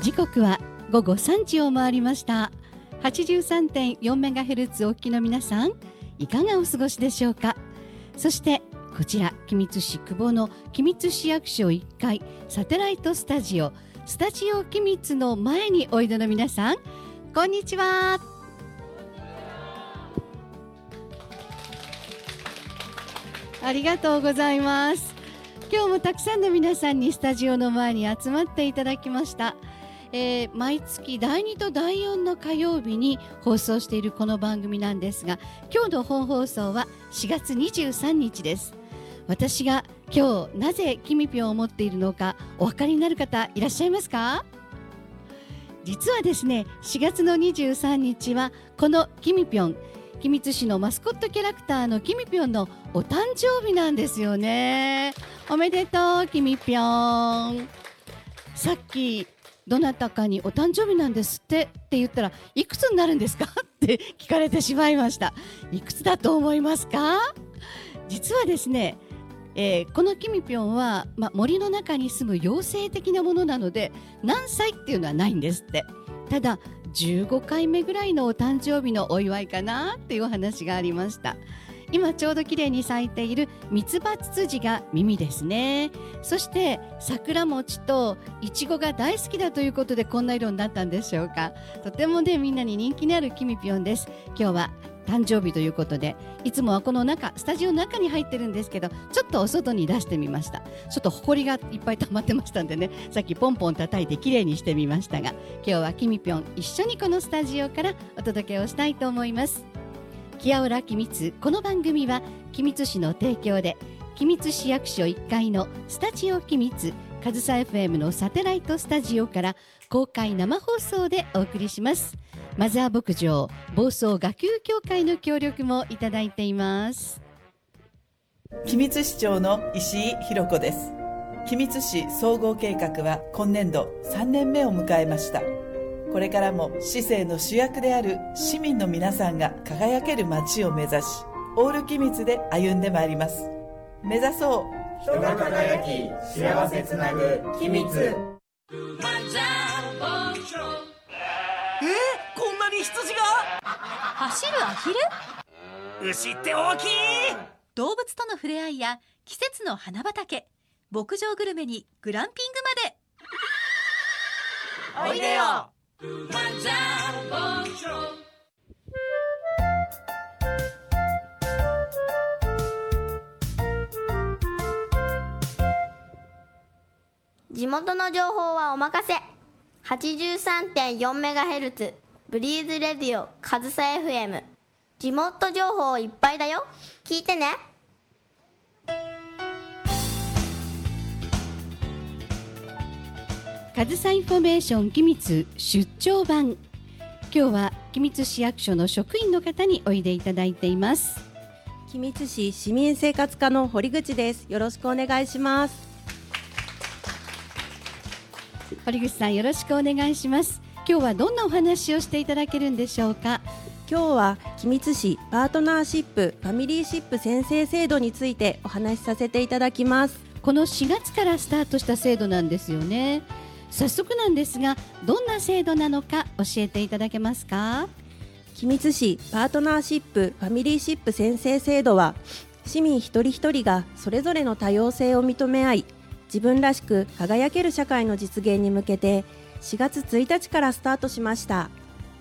時刻は午後3時を回りました。 83.4MHz お聞きの皆さん、いかがお過ごしでしょうか。そしてこちら君津市久保の君津市役所1階サテライトスタジオ君津の前においでの皆さん、こんにちは。ありがとうございます。今日もたくさんの皆さんにスタジオの前に集まっていただきました。毎月第2と第4の火曜日に放送しているこの番組なんですが、今日の本放送は4月23日です。私が今日なぜキミピョンを持っているのかお分かりになる方いらっしゃいますか？実はですね、4月の23日はこのキミピョン、君津市のマスコットキャラクターのキミピョンのお誕生日なんですよね。おめでとうキミピョン。さっきどなたかにお誕生日なんですって言ったら、いくつになるんですかって聞かれてしまいました。いくつだと思いますか？実はですね、このキミピョンは、森の中に住む妖精的なものなので何歳っていうのはないんですって。ただ15回目ぐらいのお誕生日のお祝いかなっていうお話がありました。今ちょうど綺麗に咲いているミツバツツジが耳ですね。そして桜餅とイチゴが大好きだということでこんな色になったんでしょうか。とてもね、みんなに人気のあるキミピョンです。今日は誕生日ということで、いつもはこの中スタジオの中に入ってるんですけど、ちょっとお外に出してみました。ちょっとほこりがいっぱい溜まってましたんでね、さっきポンポン叩いてきれいにしてみましたが、今日はキミピョン一緒にこのスタジオからお届けをしたいと思います。キアオラ君津、この番組は君津市の提供で、君津市役所1階のスタジオ君津上総 FM のサテライトスタジオから公開生放送でお送りします。マザー牧場房総学級協会の協力もいただいています。 君津市長の石井弘子です。君津市総合計画は今年度3年目を迎えました。これからも市政の主役である市民の皆さんが輝ける街を目指し、オール君津で歩んでまいります。目指そう人が輝き幸せつなぐ君津。 こんなに羊が走るアヒル、 牛って大きい。 動物との触れ合いや季節の花畑、牧場グルメにグランピングまでおいでよ。 地元の情報はお任せ。 83.4MHz ブリーズレディオ上総 FM、 地元情報いっぱいだよ、聞いてね。 上総インフォメーション君津出張版。今日は君津市役所の職員の方においでいただいています。 君津市市民生活課の堀口です。よろしくお願いします。 堀口さん、よろしくお願いします。今日はどんなお話をしていただけるんでしょうか。 今日は君津市パートナーシップファミリーシップ宣誓制度についてお話しさせていただきます。 この4月からスタートした制度なんですよね。早速なんですが、どんな制度なのか教えていただけますか。 君津市パートナーシップファミリーシップ宣誓制度は、市民一人一人がそれぞれの多様性を認め合い、自分らしく輝ける社会の実現に向けて4月1日からスタートしました。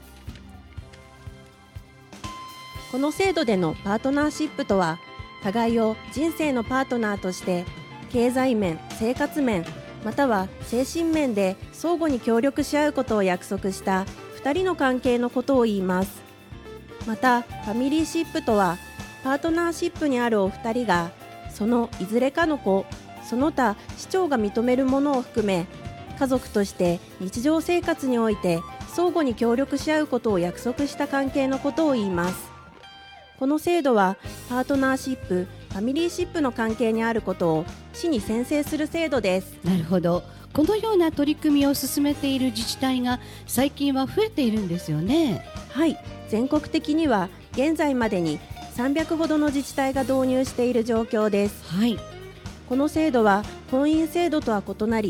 この制度でのパートナーシップとは、互いを人生のパートナーとして経済面、生活面、または精神面で相互に協力し合うことを約束した2人の関係のことを言います。またファミリーシップとは、パートナーシップにあるお二人がそのいずれかの子、その他市長が認めるものを含め、家族として日常生活において相互に協力し合うことを約束した関係のことを言います。この制度はパートナーシップ、ファミリーシップの関係にあることを市に宣誓する制度です。 なるほど。このような取り組みを進めている自治体が最近は増えているんですよね。 はい、全国的には現在までに300ほどの自治体が導入している状況です。 はい、 この制度は婚姻制度とは異なり、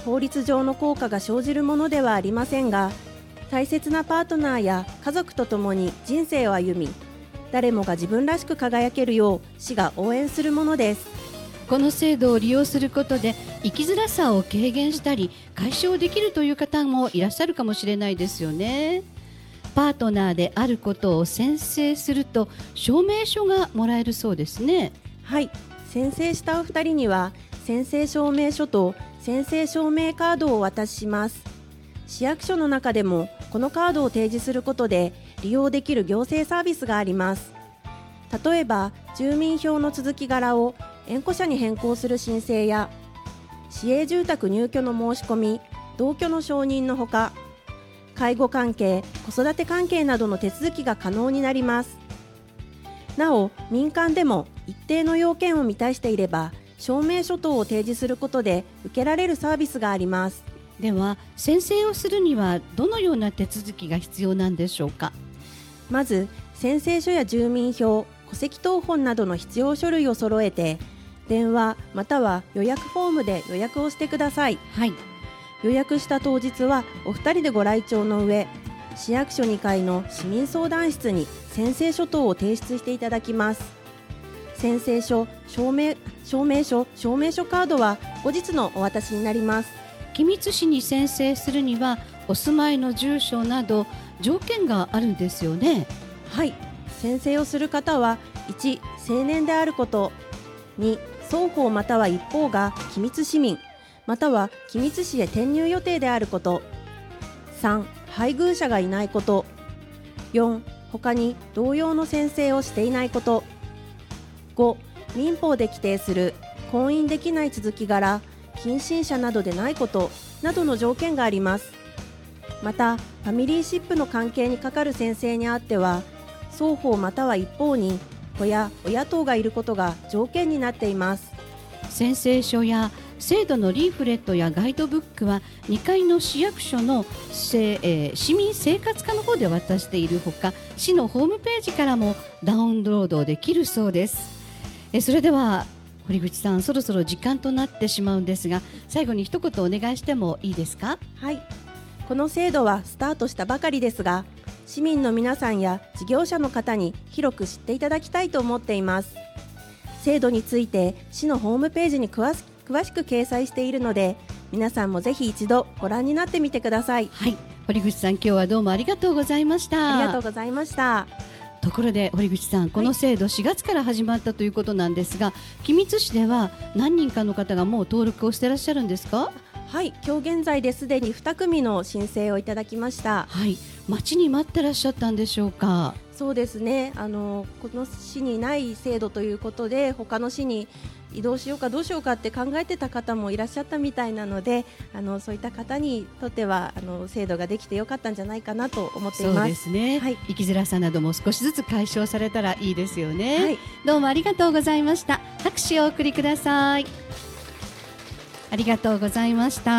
法律上の効果が生じるものではありませんが、大切なパートナーや家族と共に人生を歩み、誰もが自分らしく輝けるよう市が応援するものです。 この制度を利用することで生きづらさを軽減したり解消できるという方もいらっしゃるかもしれないですよね。パートナーであることを宣誓すると証明書がもらえるそうですね。 はい、宣誓したお二人には宣誓証明書と宣誓証明カードをお渡しします。市役所の中でもこのカードを提示することで利用できる行政サービスがあります。例えば住民票の続き柄を縁故者に変更する申請や市営住宅入居の申し込み、同居の承認のほか、介護関係、子育て関係などの手続きが可能になります。なお民間でも一定の要件を満たしていれば証明書等を提示することで受けられるサービスがあります。 では宣誓をするにはどのような手続きが必要なんでしょうか。 まず宣誓書や住民票、戸籍謄本などの必要書類を揃えて電話または予約フォームで予約をしてください。 はい、 予約した当日はお二人でご来庁の上、市役所2階の市民相談室に宣誓書等を提出していただきます。宣誓書、証明書カードは後日のお渡しになります。 君津市に宣誓するにはお住まいの住所など条件があるんですよね。 はい、宣誓をする方は1、成年であること、2、双方または一方が君津市民または君津市へ転入予定であること、3、配偶者がいないこと、4、他に同様の宣誓をしていないこと、5、民法で規定する婚姻できない続き柄、近親者などでないことなどの条件があります。またファミリーシップの関係にかかる宣誓にあっては双方または一方に子や親等がいることが条件になっています。 宣誓書や制度のリーフレットやガイドブックは2階の市役所の市民生活課の方で渡しているほか、市のホームページからもダウンロードできるそうです。それでは堀口さん、そろそろ時間となってしまうんですが、最後に一言お願いしてもいいですか。 はい、この制度はスタートしたばかりですが、市民の皆さんや事業者の方に広く知っていただきたいと思っています。制度について市のホームページに詳しく掲載しているので、皆さんもぜひ一度ご覧になってみてください。 はい、堀口さん、今日はどうもありがとうございました。 ありがとうございました。 ところで堀口さん、この制度4月から始まったということなんですが、君津市では何人かの方がもう登録をしてらっしゃるんですか。 はい、今日現在ですでに2組の申請をいただきました。 はい、待ちに待ってらっしゃったんでしょうか。 そうですね、この市にない制度ということで他の市に移動しようかどうしようかって考えてた方もいらっしゃったみたいなので、そういった方にとっては制度ができてよかったんじゃないかなと思っています。 そうですね、 はい、 生きづらさなども少しずつ解消されたらいいですよね。 はい、 どうもありがとうございました。拍手をお送りください。ありがとうございました。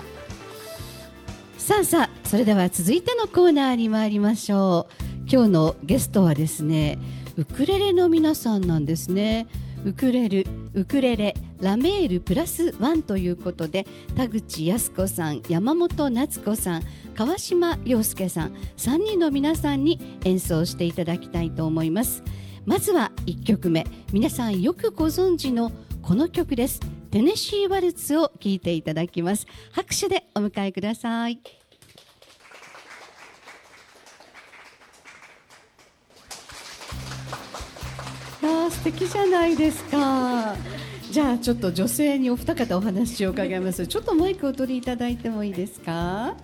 さあそれでは続いてのコーナーに参りましょう。今日のゲストはですね、ウクレレの皆さんなんですね。ウクレレラメールプラスワンということで、田口靖子さん、山本夏子さん、川島陽介さん、3人の皆さんに演奏していただきたいと思います。まずは1曲目、皆さんよくご存知のこの曲です。テネシーワルツを聴いていただきます。拍手でお迎えください。素敵じゃないですか。じゃあちょっと女性にお二方お話を伺います。ちょっとマイクをお取りいただいてもいいですか。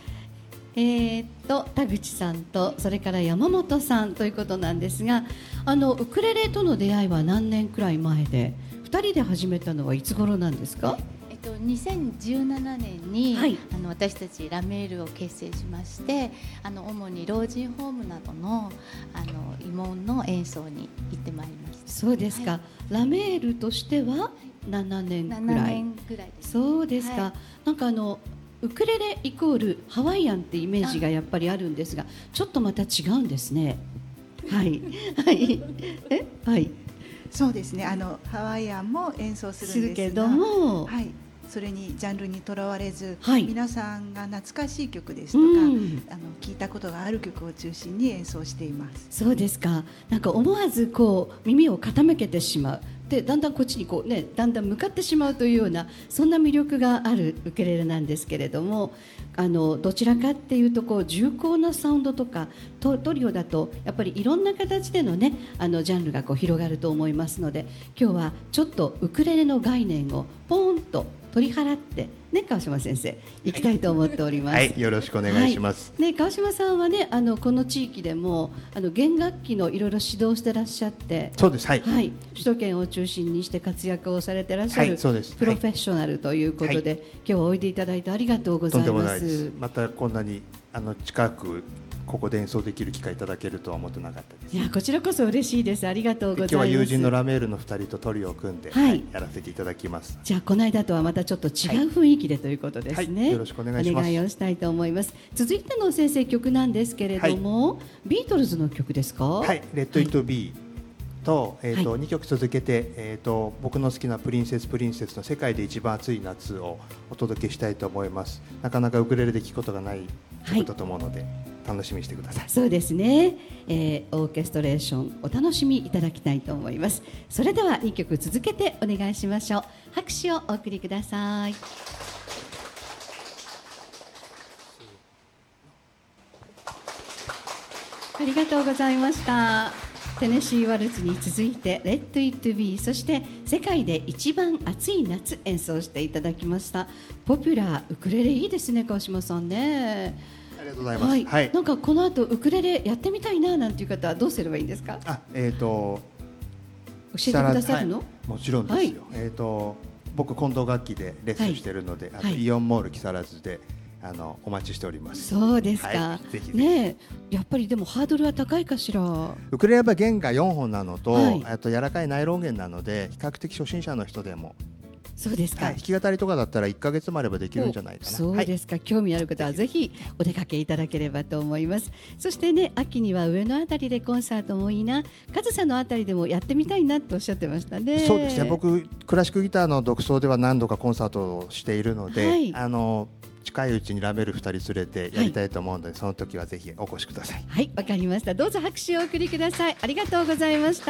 田口さんとそれから山本さんということなんですが、ウクレレとの出会いは何年くらい前で、2人で始めたのはいつ頃なんですか。 2017年に、 はい、 私たちラメールを結成しまして、主に老人ホームなどの慰問の演奏に行ってまいりました。 そうですか、はい、ラメールとしては7年くらい。 7年くらいです。 そうですか、 はい、 なんかウクレレイコールハワイアンってイメージがやっぱりあるんですが、ちょっとまた違うんですね。はいはいはい、そうですね、ハワイアンも演奏するんですが、 けども、 はい、 それにジャンルにとらわれず、 はい、 皆さんが懐かしい曲ですとか、聞いたことがある曲を中心に演奏しています。 そうですか。なんか思わずこう耳を傾けてしまう。でだんだんこっちにこう、ね、だんだん向かってしまうというようなそんな魅力があるウクレレなんですけれども、どちらかっていうとこう重厚なサウンドとかトリオだとやっぱりいろんな形でのねジャンルがこう広がると思いますので、今日はちょっとウクレレの概念をポーンと取り払ってね、川島先生行きたいと思っております。 はい、よろしくお願いします。 はい、ね、川島さんはねこの地域でも弦楽器のいろいろ指導してらっしゃって、 そうです、はい、 はい、首都圏を中心にして活躍をされてらっしゃる、はい、そうです、プロフェッショナルということで、はい、今日はおいでいただいてありがとうございます。 とんでもないです。またこんなに近くここで演奏できる機会いただけるとは思ってなかったです。 いや、こちらこそ嬉しいです。ありがとうございます。 今日は友人のラメールの2人とトリオを組んで、はい、やらせていただきます。 じゃあこの間とはまたちょっと違う雰囲気でということですね。 はい、よろしくお願いします。 お願いをしたいと思います。続いての先生曲なんですけれども、はい、ビートルズの曲ですか？ はい、レッド・イット・ビーと、2曲続けて、僕の好きなプリンセスの世界で一番暑い夏をお届けしたいと思います。なかなかウクレレで聴くことがない曲だと思うので、楽しみにしてください。 そうですね、オーケストレーションお楽しみいただきたいと思います。それでは2曲続けてお願いしましょう。拍手をお送りください。ありがとうございました。テネシーワルツに続いてレッド・イット・ビー、そして世界で一番暑い夏演奏していただきました。ポピュラーウクレレいいですね、川島さんね。 ありがとうございます。 はいはい、 なんかこの後ウクレレやってみたいななんていう方はどうすればいいんですか？ 教えてくださるの？ はい、もちろんですよ。はい、僕今度楽器でレッスンしているので、はい、イオンモール木更津でお待ちしております。 そうですか。 はい、ぜひぜひね、やっぱりでもハードルは高いかしら。 ウクレレは弦が4本なのと、はい、あと柔らかいナイロン弦なので比較的初心者の人でも。 そうですか。 はい、弾き語りとかだったら1ヶ月もあればできるんじゃないかな。 そうですか、はい、興味ある方はぜひお出かけいただければと思います。そしてね、秋には上野あたりでコンサートもいいな、カズさんのあたりでもやってみたいなとおっしゃってましたね。 そうですね、僕クラシックギターの独奏では何度かコンサートをしているので、はい、近いうちにラメル2人連れてやりたいと思うので、はい、その時はぜひお越しください。 はい、わかりました。どうぞ拍手をお送りください。ありがとうございました。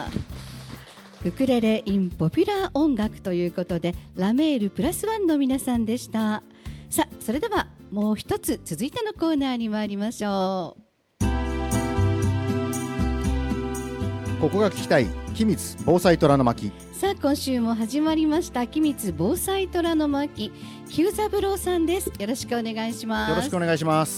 ウクレレインポピュラー音楽ということで、ラメールプラスワンの皆さんでした。さあ、それではもう一つ続いてのコーナーに参りましょう。 ここが聞きたい君津防災虎の巻。 さあ、今週も始まりました君津防災虎の巻、久三郎さんです。よろしくお願いします。 よろしくお願いします。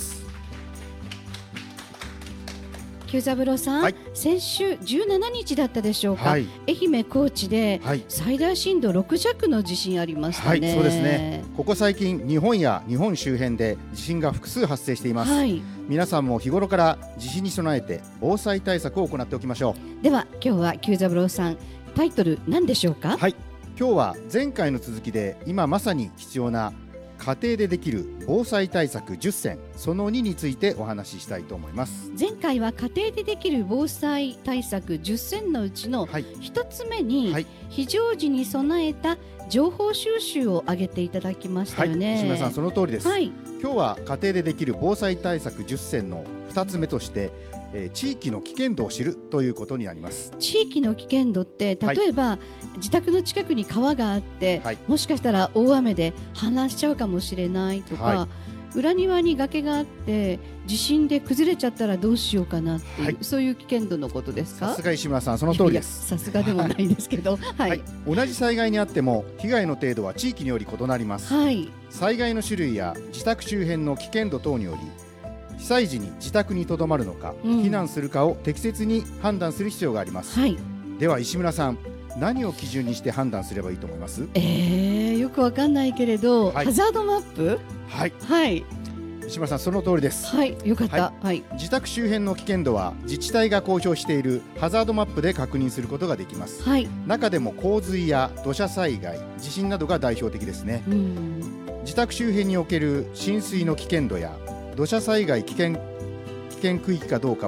久三郎さん、はい、先週17日だったでしょうか、はい、愛媛高知で最大震度6弱の地震ありましたね。 はい、そうですね。ここ最近日本や日本周辺で地震が複数発生しています。はい、皆さんも日頃から地震に備えて防災対策を行っておきましょう。では今日は久三郎さん、タイトル何でしょうか？ はい、今日は前回の続きで今まさに必要な家庭でできる防災対策10選その2についてお話ししたいと思います。 前回は家庭でできる防災対策10選のうちの1つ目に、はい、非常時に備えた情報収集を挙げていただきましたよね。 はい、西村さん、その通りです。はい、今日は家庭でできる防災対策10選の2つ目として地域の危険度を知るということになります。 地域の危険度って例えば、はい、自宅の近くに川があって、はい、もしかしたら大雨で氾濫しちゃうかもしれないとか、はい、裏庭に崖があって地震で崩れちゃったらどうしようかなっていう、はい、そういう危険度のことですか？ さすが石村さん、その通りです。 さすがでもないですけど、はいはい、 同じ災害にあっても被害の程度は地域により異なります。はい、災害の種類や自宅周辺の危険度等により被災時に自宅に留まるのか、避難するかを適切に判断する必要があります。はい、では石村さん、何を基準にして判断すればいいと思います？ よくわかんないけれど、はい、ハザードマップ？ はい、 はい、 石村さん、その通りです。 はい、よかった。はいはい、 自宅周辺の危険度は自治体が公表しているハザードマップで確認することができます。はい、中でも洪水や土砂災害、地震などが代表的ですね。自宅周辺における浸水の危険度や土砂災害危険区域かどうかは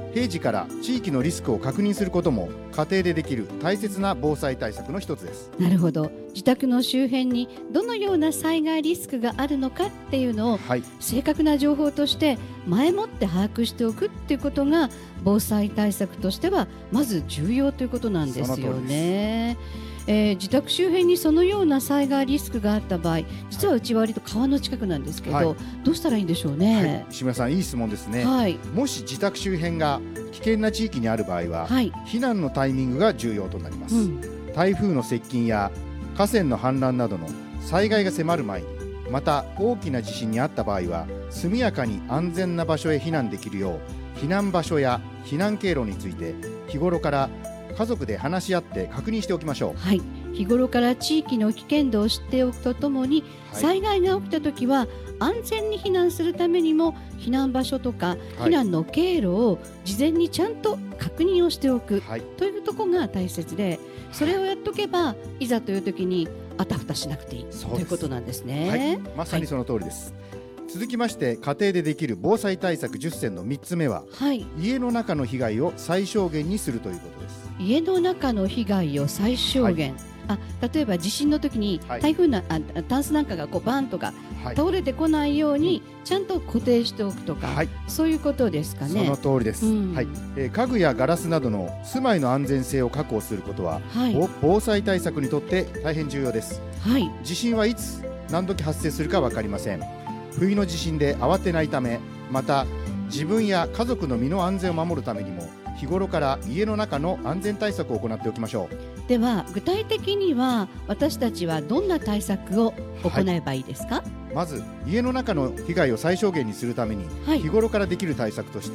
平時から地域のリスクを確認することも家庭でできる大切な防災対策の一つです。 なるほど。自宅の周辺にどのような災害リスクがあるのかっていうのを、正確な情報として前もって把握しておくっていうことが防災対策としてはまず重要ということなんですよね。自宅周辺にそのような災害リスクがあった場合、実はうちは割と川の近くなんですけど、どうしたらいいんでしょうね。 石村さん、いい質問ですね。もし自宅周辺が危険な地域にある場合は、避難のタイミングが重要となります。台風の接近や河川の氾濫などの災害が迫る前に、また大きな地震にあった場合は速やかに安全な場所へ避難できるよう、避難場所や避難経路について日頃から家族で話し合って確認しておきましょう。 日頃から地域の危険度を知っておくとともに、災害が起きたときは安全に避難するためにも避難場所とか避難の経路を事前にちゃんと確認をしておく、というところが大切で、それをやっとけばいざというときにあたふたしなくていいということなんですね。 まさにその通りです。続きまして、家庭でできる防災対策10選の3つ目は、家の中の被害を最小限にするということです。 家の中の被害を最小限、例えば地震の時に台風のタンスなんかがこうバンとか倒れてこないようにちゃんと固定しておくとか、そういうことですかね。 その通りです。家具やガラスなどの住まいの安全性を確保することは、防災対策にとって大変重要です。地震はいつ何時発生するか分かりません。冬の地震で慌てないため、また自分や家族の身の安全を守るためにも日頃から家の中の安全対策を行っておきましょう。 では具体的には私たちはどんな対策を行えばいいですか？ まず家の中の被害を最小限にするために、日頃からできる対策として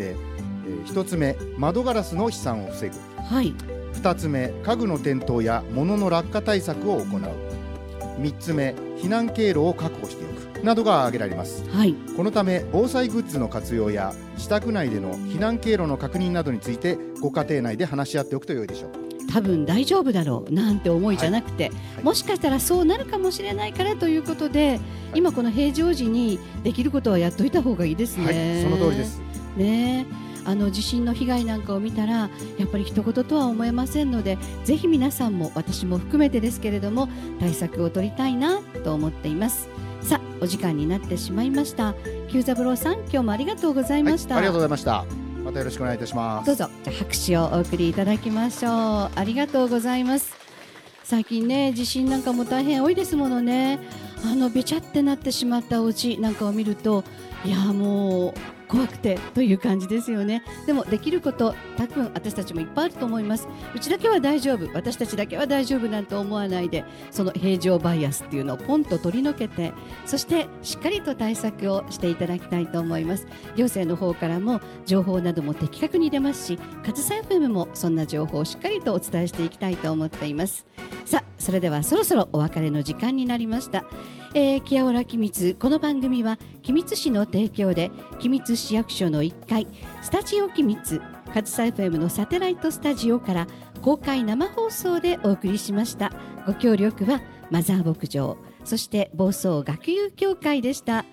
、1つ目、窓ガラスの飛散を防ぐ。2つ目、家具の転倒や物の落下対策を行う。3つ目、避難経路を確保しておくなどが挙げられます。このため防災グッズの活用や自宅内での避難経路の確認などについてご家庭内で話し合っておくと良いでしょう。 多分大丈夫だろうなんて思いじゃなくて、もしかしたらそうなるかもしれないからということで、今この平常時にできることはやっといた方がいいですね。 その通りですね。地震の被害なんかを見たらやっぱり一言とは思えませんので、ぜひ皆さんも私も含めてですけれども対策を取りたいなと思っています。さあ、お時間になってしまいました。久三郎さん、今日もありがとうございました。 ありがとうございました。またよろしくお願いいたします。 どうぞ、じゃあ拍手をお送りいただきましょう。ありがとうございます。最近ね、地震なんかも大変多いですものね。べちゃってなってしまったお家なんかを見ると、いやもう怖くてという感じですよね。でもできること多分私たちもいっぱいあると思います。うちだけは大丈夫、私たちだけは大丈夫なんて思わないで、その平常バイアスっていうのをポンと取り除けて、そしてしっかりと対策をしていただきたいと思います。行政の方からも情報なども的確に出ますし、上総 FM もそんな情報をしっかりとお伝えしていきたいと思っています。さあ、それではそろそろお別れの時間になりました。木屋浦君津、この番組は君津市の提供で君津市役所の1階スタジオ君津上総 FM のサテライトスタジオから公開生放送でお送りしました。ご協力はマザー牧場、そして房総学友協会でした。